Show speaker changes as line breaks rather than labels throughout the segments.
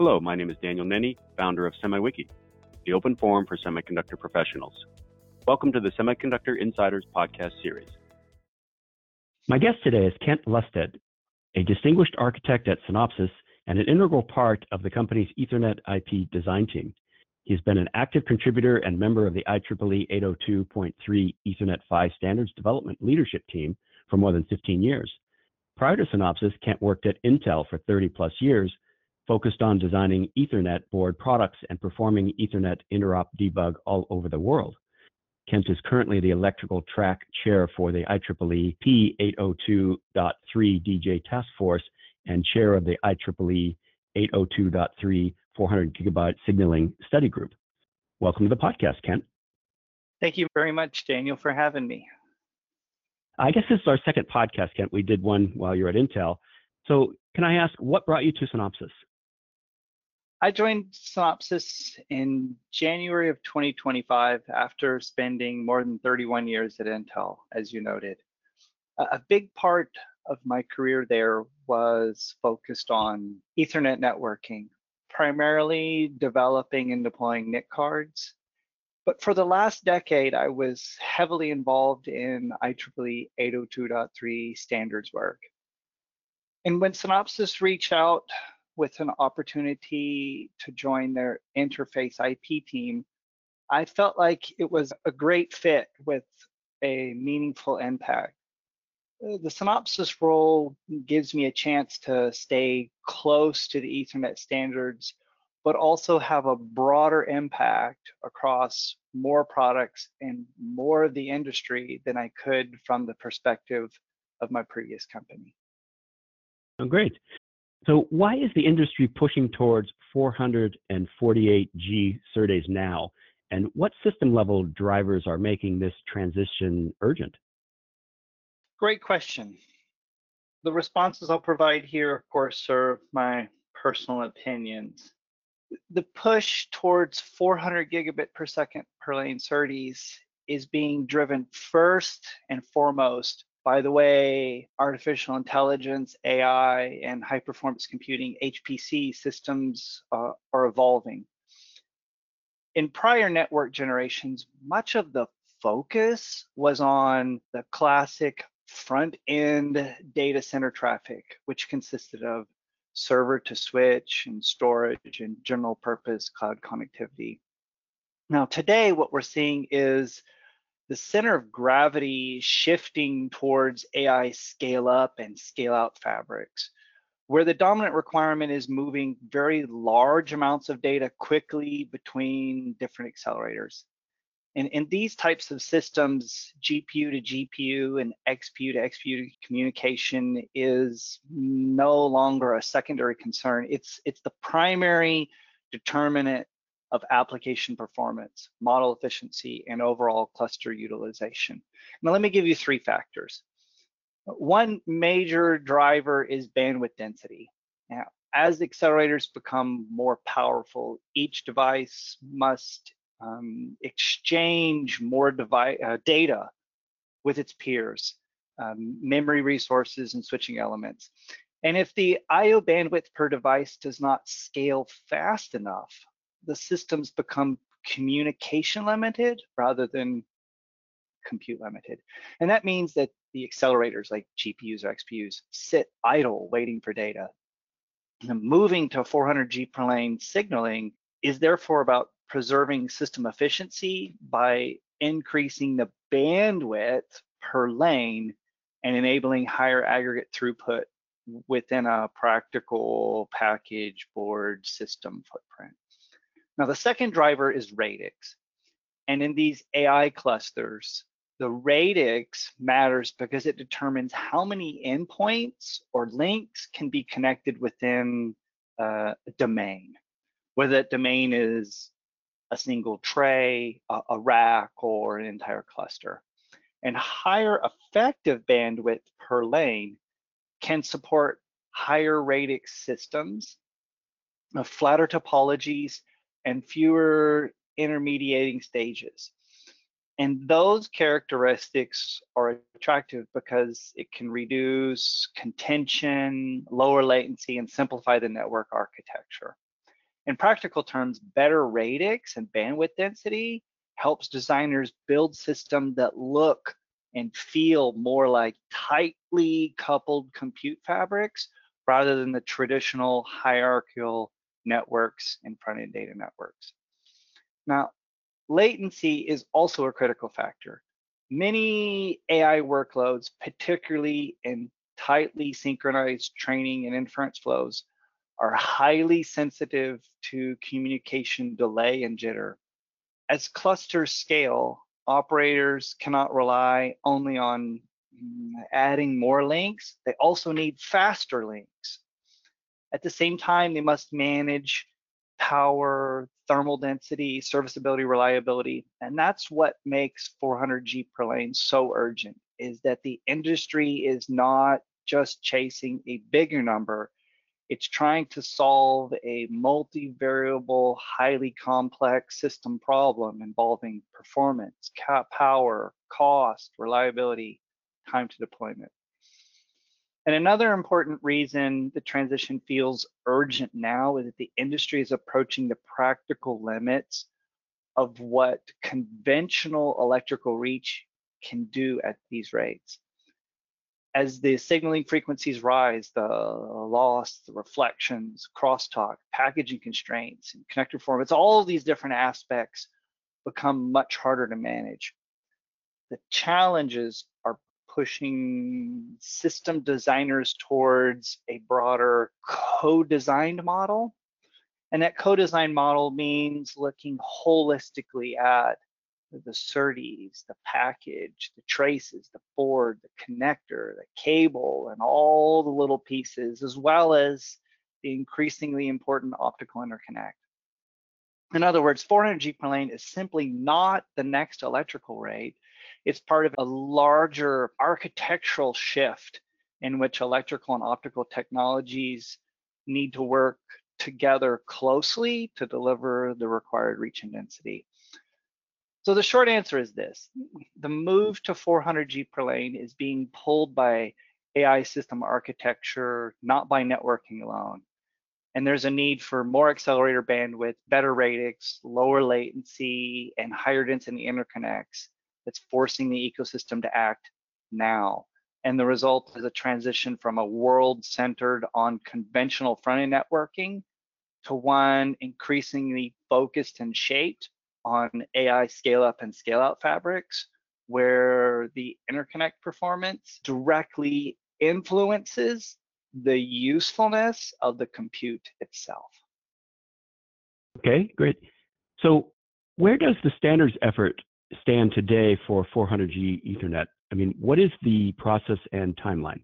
Hello, my name is Daniel Nenny, founder of SemiWiki, the open forum for semiconductor professionals. Welcome to the Semiconductor Insiders podcast series.
My guest today is Kent Lusted, a distinguished architect at Synopsys and an integral part of the company's Ethernet IP design team. He's been an active contributor and member of the IEEE 802.3 Ethernet 5 standards development leadership team for more than 15 years. Prior to Synopsys, Kent worked at Intel for 30 plus years, focused on designing Ethernet board products and performing Ethernet interop debug all over the world. Kent is currently the electrical track chair for the IEEE P802.3 DJ Task Force and chair of the IEEE 802.3 400 gigabyte signaling study group. Welcome to the podcast, Kent.
Thank you very much, Daniel, for having me.
I guess this is our second podcast, Kent. We did one while you were at Intel. So can I ask, what brought you to Synopsys?
I joined Synopsys in January of 2025 after spending more than 31 years at Intel, as you noted. A big part of my career there was focused on Ethernet networking, primarily developing and deploying NIC cards. But for the last decade, I was heavily involved in IEEE 802.3 standards work. And when Synopsys reached out with an opportunity to join their interface IP team, I felt like it was a great fit with a meaningful impact. The Synopsys role gives me a chance to stay close to the Ethernet standards, but also have a broader impact across more products and more of the industry than I could from the perspective of my previous company.
Oh, great. So why is the industry pushing towards 448G SerDes now? And what system level drivers are making this transition urgent?
Great question. The responses I'll provide here, of course, are my personal opinions. The push towards 400 gigabit per second per lane SerDes is being driven first and foremost by the way artificial intelligence, AI, and high performance computing HPC systems are evolving. In prior network generations, much of the focus was on the classic front end data center traffic, which consisted of server to switch and storage and general purpose cloud connectivity. Now, today, what we're seeing is the center of gravity shifting towards AI scale up and scale out fabrics, where the dominant requirement is moving very large amounts of data quickly between different accelerators. And in these types of systems, GPU to GPU and XPU to XPU communication is no longer a secondary concern. It's the primary determinant of application performance, model efficiency, and overall cluster utilization. Now, let me give you three factors. One major driver is bandwidth density. Now, as accelerators become more powerful, each device must exchange more data with its peers, memory resources, and switching elements. And if the I/O bandwidth per device does not scale fast enough, the systems become communication limited rather than compute limited. And that means that the accelerators like GPUs or XPUs sit idle waiting for data. And moving to 400G per lane signaling is therefore about preserving system efficiency by increasing the bandwidth per lane and enabling higher aggregate throughput within a practical package board system footprint. Now, the second driver is radix. And in these AI clusters, the radix matters because it determines how many endpoints or links can be connected within a domain, whether that domain is a single tray, a rack, or an entire cluster. And higher effective bandwidth per lane can support higher radix systems, flatter topologies, and fewer intermediating stages. And those characteristics are attractive because it can reduce contention, lower latency, and simplify the network architecture. In practical terms, better radix and bandwidth density helps designers build systems that look and feel more like tightly coupled compute fabrics rather than the traditional hierarchical networks and front-end data networks. Now, latency is also a critical factor. Many AI workloads, particularly in tightly synchronized training and inference flows, are highly sensitive to communication delay and jitter. As clusters scale, operators cannot rely only on adding more links, they also need faster links. At the same time, they must manage power, thermal density, serviceability, reliability, and that's what makes 400G per lane so urgent, is that the industry is not just chasing a bigger number, it's trying to solve a multivariable, highly complex system problem involving performance, power, cost, reliability, time to deployment. And another important reason the transition feels urgent now is that the industry is approaching the practical limits of what conventional electrical reach can do at these rates. As the signaling frequencies rise, the loss, the reflections, crosstalk, packaging constraints, and connector performance, all of these different aspects become much harder to manage. The challenges are pushing system designers towards a broader co-designed model. And that co-design model means looking holistically at the SerDes, the package, the traces, the board, the connector, the cable, and all the little pieces, as well as the increasingly important optical interconnect. In other words, 400G per lane is simply not the next electrical rate. It's part of a larger architectural shift in which electrical and optical technologies need to work together closely to deliver the required reach and density. So the short answer is this: the move to 400G per lane is being pulled by AI system architecture, not by networking alone. And there's a need for more accelerator bandwidth, better radix, lower latency, and higher density interconnects that's forcing the ecosystem to act now. And the result is a transition from a world centered on conventional front-end networking to one increasingly focused and shaped on AI scale-up and scale-out fabrics, where the interconnect performance directly influences the usefulness of the compute itself.
Okay, great. So where does the standards effort stand today for 400G Ethernet? I mean, what is the process and timeline?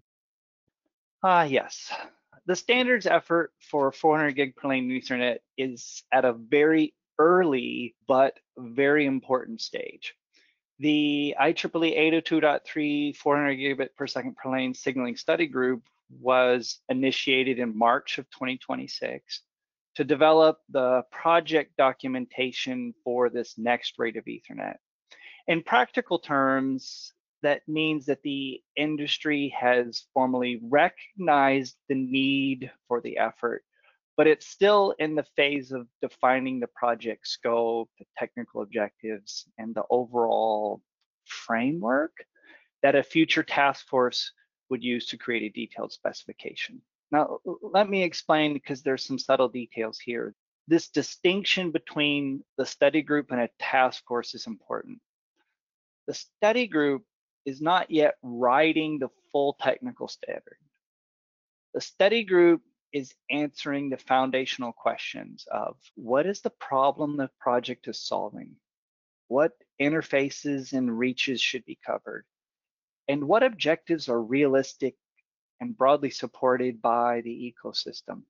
Yes. The standards effort for 400 gig per lane Ethernet is at a very early but very important stage. The IEEE 802.3 400 gigabit per second per lane signaling study group was initiated in March of 2026 to develop the project documentation for this next rate of Ethernet. In practical terms, that means that the industry has formally recognized the need for the effort, but it's still in the phase of defining the project scope, the technical objectives, and the overall framework that a future task force would use to create a detailed specification. Now, let me explain, because there's some subtle details here. This distinction between the study group and a task force is important. The study group is not yet writing the full technical standard. The study group is answering the foundational questions of: what is the problem the project is solving? What interfaces and reaches should be covered? And what objectives are realistic and broadly supported by the ecosystem?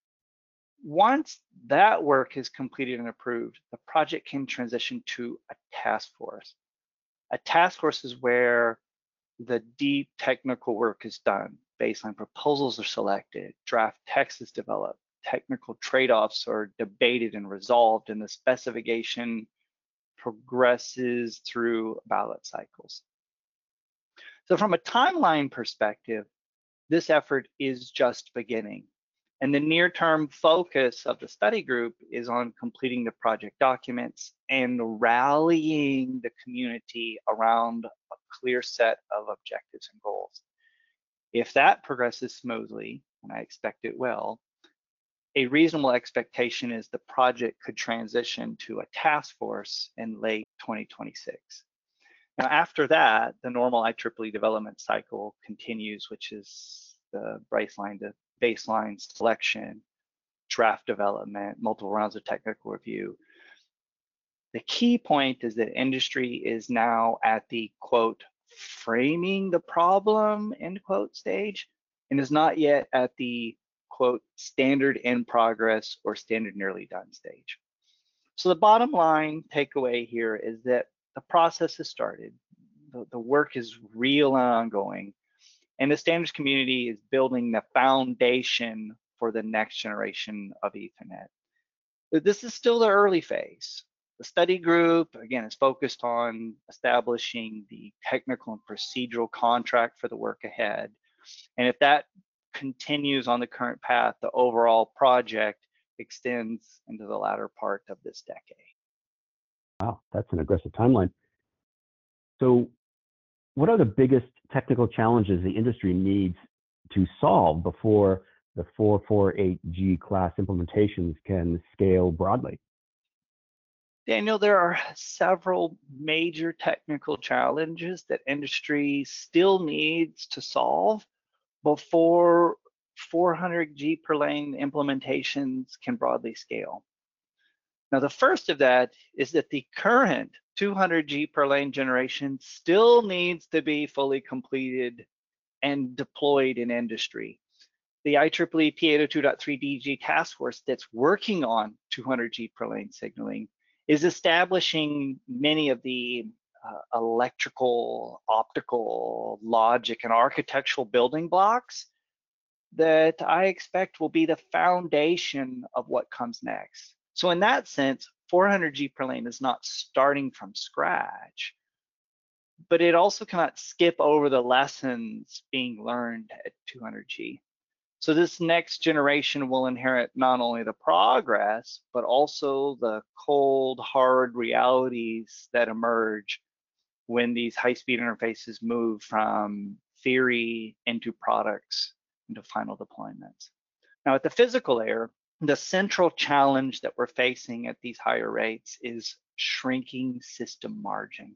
Once that work is completed and approved, the project can transition to a task force. A task force is where the deep technical work is done. Baseline proposals are selected, draft text is developed, technical trade-offs are debated and resolved, and the specification progresses through ballot cycles. So from a timeline perspective, this effort is just beginning. And the near-term focus of the study group is on completing the project documents and rallying the community around a clear set of objectives and goals. If that progresses smoothly, and I expect it will, a reasonable expectation is the project could transition to a task force in late 2026. Now, after that, the normal IEEE development cycle continues, which is the baseline selection, draft development, multiple rounds of technical review. The key point is that industry is now at the quote, framing the problem, end quote stage, and is not yet at the quote, standard in progress or standard nearly done stage. So the bottom line takeaway here is that the process has started. The work is real and ongoing, and the standards community is building the foundation for the next generation of Ethernet. But this is still the early phase. The study group, again, is focused on establishing the technical and procedural contract for the work ahead. And if that continues on the current path, the overall project extends into the latter part of this decade.
Wow, that's an aggressive timeline. So what are the biggest technical challenges the industry needs to solve before the 448G class implementations can scale broadly?
Daniel, there are several major technical challenges that industry still needs to solve before 400G per lane implementations can broadly scale. Now, the first of that is that the current 200G per lane generation still needs to be fully completed and deployed in industry. The IEEE P802.3DG task force that's working on 200G per lane signaling is establishing many of the electrical, optical, logic, and architectural building blocks that I expect will be the foundation of what comes next. So in that sense, 400G per lane is not starting from scratch, but it also cannot skip over the lessons being learned at 200G. So this next generation will inherit not only the progress, but also the cold, hard realities that emerge when these high-speed interfaces move from theory into products, into final deployments. Now at the physical layer, the central challenge that we're facing at these higher rates is shrinking system margin.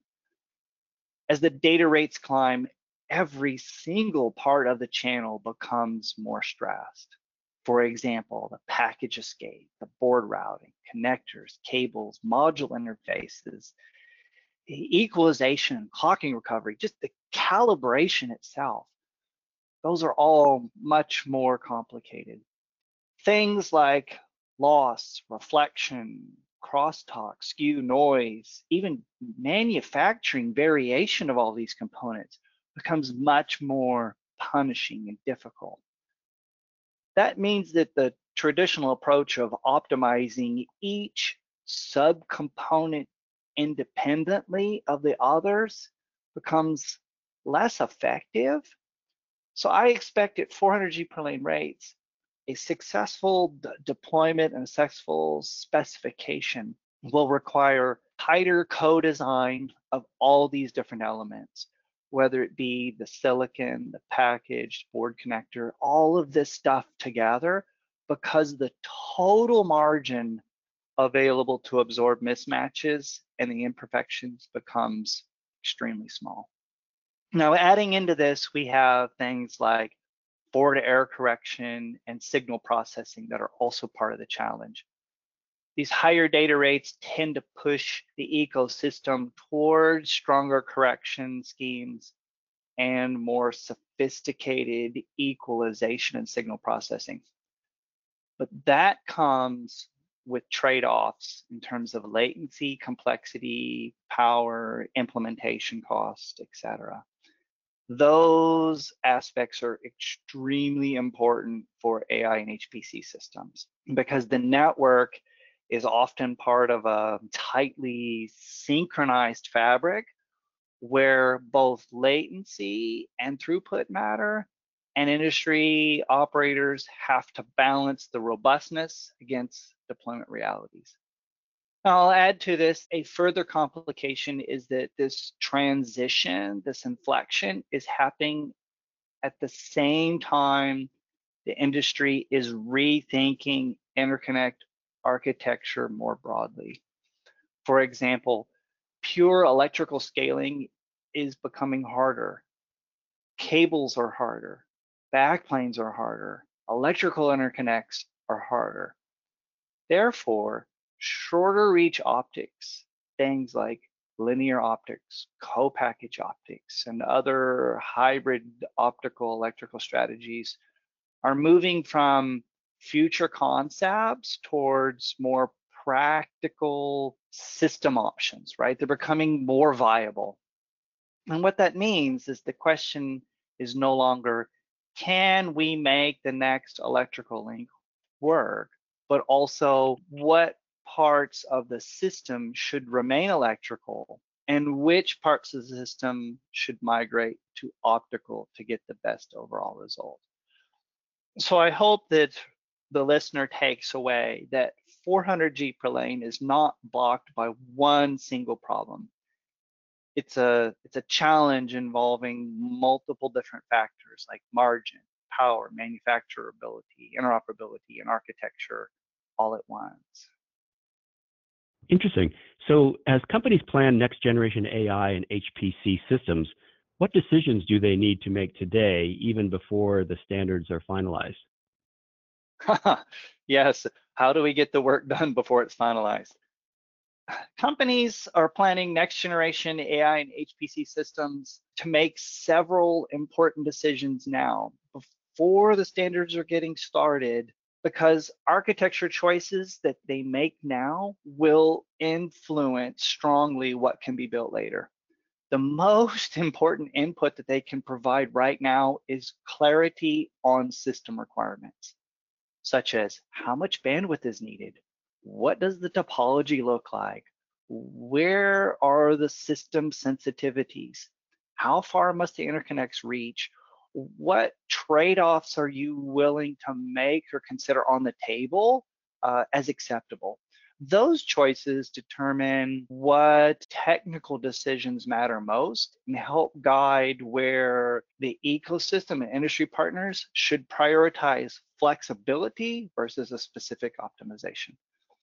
As the data rates climb, every single part of the channel becomes more stressed. For example, the package escape, the board routing, connectors, cables, module interfaces, the equalization, clocking recovery, just the calibration itself. Those are all much more complicated. Things like loss, reflection, crosstalk, skew, noise, even manufacturing variation of all these components becomes much more punishing and difficult. That means that the traditional approach of optimizing each subcomponent independently of the others becomes less effective. So I expect at 400G per lane rates, a successful deployment and a successful specification will require tighter co-design of all these different elements, whether it be the silicon, the package, board connector, all of this stuff together, because the total margin available to absorb mismatches and the imperfections becomes extremely small. Now, adding into this, we have things like forward error correction and signal processing that are also part of the challenge. These higher data rates tend to push the ecosystem towards stronger correction schemes and more sophisticated equalization and signal processing. But that comes with trade-offs in terms of latency, complexity, power, implementation cost, etc. Those aspects are extremely important for AI and HPC systems because the network is often part of a tightly synchronized fabric where both latency and throughput matter, and industry operators have to balance the robustness against deployment realities. I'll add to this, a further complication is that this transition, this inflection is happening at the same time the industry is rethinking interconnect architecture more broadly. For example, pure electrical scaling is becoming harder. Cables are harder, backplanes are harder, electrical interconnects are harder. Therefore, shorter reach optics, things like linear optics, co-package optics, and other hybrid optical electrical strategies are moving from future concepts towards more practical system options, right? They're becoming more viable. And what that means is the question is no longer, can we make the next electrical link work, but also what parts of the system should remain electrical and which parts of the system should migrate to optical to get the best overall result. So I hope that the listener takes away that 400G per lane is not blocked by one single problem. It's a challenge involving multiple different factors like margin, power, manufacturability, interoperability, and architecture all at once.
Interesting. So as companies plan next generation AI and HPC systems, what decisions do they need to make today, even before the standards are finalized?
Yes, how do we get the work done before it's finalized? Companies are planning next generation AI and HPC systems to make several important decisions now before the standards are getting started, because architecture choices that they make now will influence strongly what can be built later. The most important input that they can provide right now is clarity on system requirements, such as how much bandwidth is needed, what does the topology look like, where are the system sensitivities, how far must the interconnects reach, what trade-offs are you willing to make or consider on the table as acceptable. Those choices determine what technical decisions matter most and help guide where the ecosystem and industry partners should prioritize flexibility versus a specific optimization.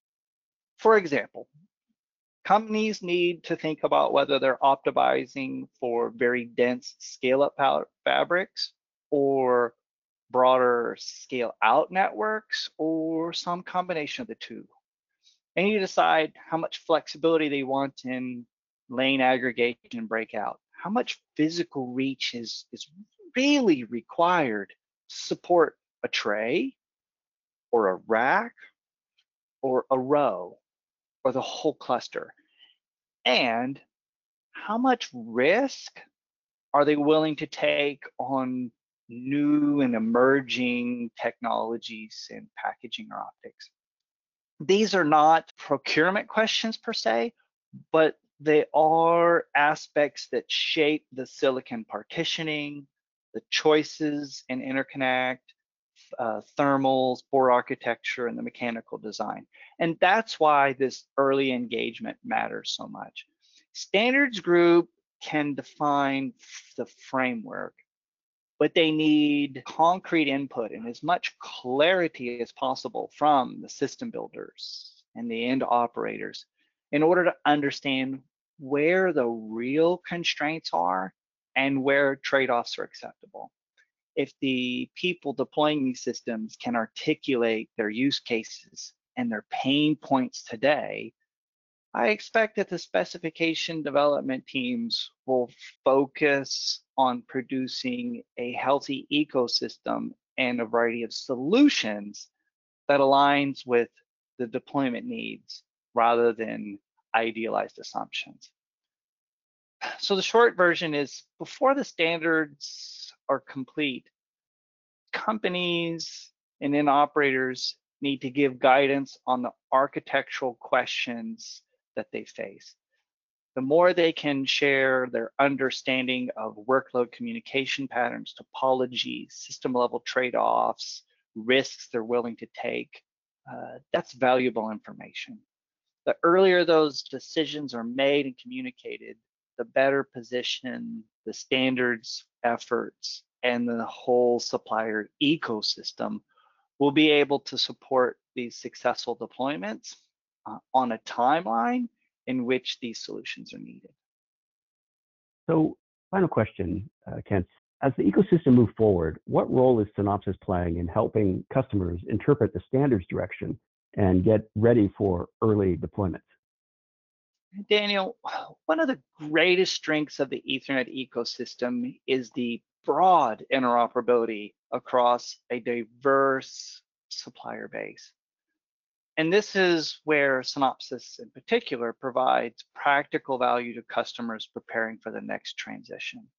For example, companies need to think about whether they're optimizing for very dense scale-up fabrics or broader scale-out networks or some combination of the two. They need to decide how much flexibility they want in lane aggregation and breakout. How much physical reach is really required to support a tray or a rack or a row or the whole cluster. And how much risk are they willing to take on new and emerging technologies in packaging or optics? These are not procurement questions per se, but they are aspects that shape the silicon partitioning, the choices in interconnect, thermals, board architecture, and the mechanical design. And that's why this early engagement matters so much. Standards group can define the framework, but they need concrete input and as much clarity as possible from the system builders and the end operators in order to understand where the real constraints are and where trade-offs are acceptable. If the people deploying these systems can articulate their use cases and their pain points today, I expect that the specification development teams will focus on producing a healthy ecosystem and a variety of solutions that aligns with the deployment needs rather than idealized assumptions. So the short version is, before the standards are complete, companies and then operators need to give guidance on the architectural questions that they face. The more they can share their understanding of workload communication patterns, topologies, system level trade-offs, risks they're willing to take, that's valuable information. The earlier those decisions are made and communicated, the better position the standards efforts and the whole supplier ecosystem will be able to support these successful deployments on a timeline in which these solutions are needed.
So, final question, Kent. As the ecosystem moves forward, what role is Synopsys playing in helping customers interpret the standards direction and get ready for early deployments?
Daniel, one of the greatest strengths of the Ethernet ecosystem is the broad interoperability across a diverse supplier base. And this is where Synopsys in particular provides practical value to customers preparing for the next transition.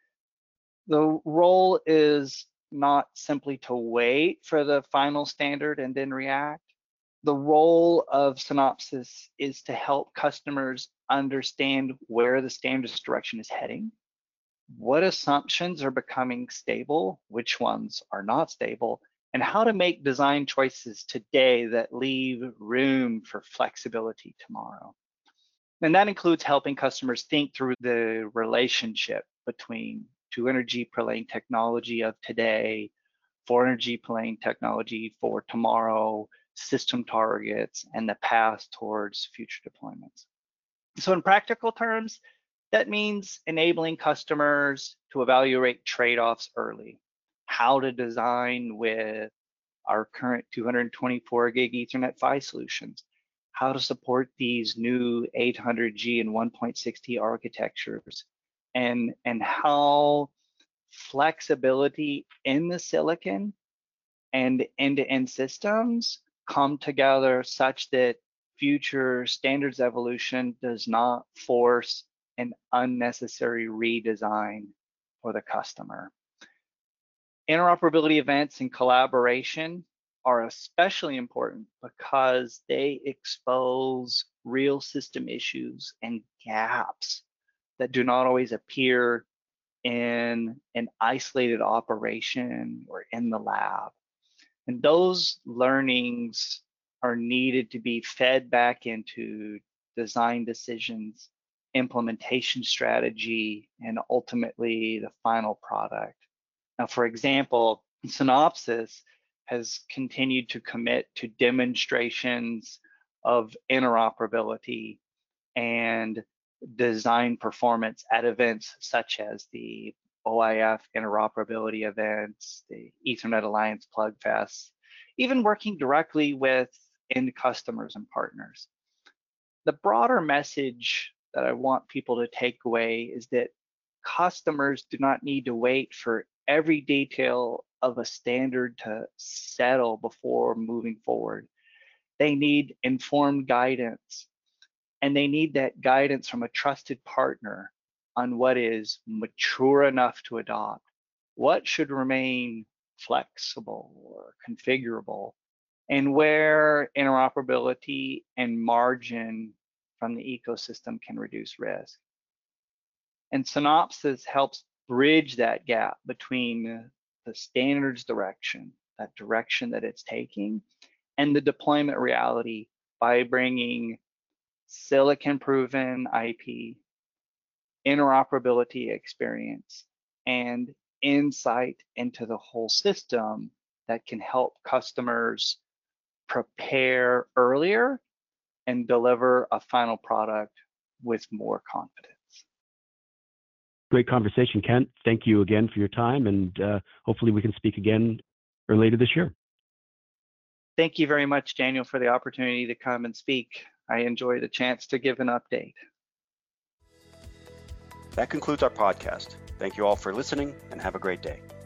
The role is not simply to wait for the final standard and then react. The role of Synopsys is to help customers understand where the standards direction is heading, what assumptions are becoming stable, which ones are not stable, and how to make design choices today that leave room for flexibility tomorrow. And that includes helping customers think through the relationship between 200G per lane technology of today, 400G per lane technology for tomorrow, system targets, and the path towards future deployments. So in practical terms, that means enabling customers to evaluate trade-offs early, how to design with our current 224 gig Ethernet PHY solutions, how to support these new 800G and 1.6T architectures, and how flexibility in the silicon and end-to-end systems come together such that future standards evolution does not force an unnecessary redesign for the customer. Interoperability events and collaboration are especially important because they expose real system issues and gaps that do not always appear in an isolated operation or in the lab. And those learnings are needed to be fed back into design decisions, implementation strategy, and ultimately the final product. Now, for example, Synopsys has continued to commit to demonstrations of interoperability and design performance at events such as the OIF interoperability events, the Ethernet Alliance Plug Fest, even working directly with end customers and partners. The broader message that I want people to take away is that customers do not need to wait for every detail of a standard to settle before moving forward. They need informed guidance, and they need that guidance from a trusted partner on what is mature enough to adopt, what should remain flexible or configurable, and where interoperability and margin from the ecosystem can reduce risk. And Synopsys helps bridge that gap between the standards direction, that direction that it's taking, and the deployment reality by bringing silicon-proven IP, interoperability experience, and insight into the whole system that can help customers prepare earlier and deliver a final product with more confidence.
Great conversation, Kent. Thank you again for your time, and hopefully we can speak again later this year.
Thank you very much, Daniel, for the opportunity to come and speak. I enjoy the chance to give an update.
That concludes our podcast. Thank you all for listening, and have a great day.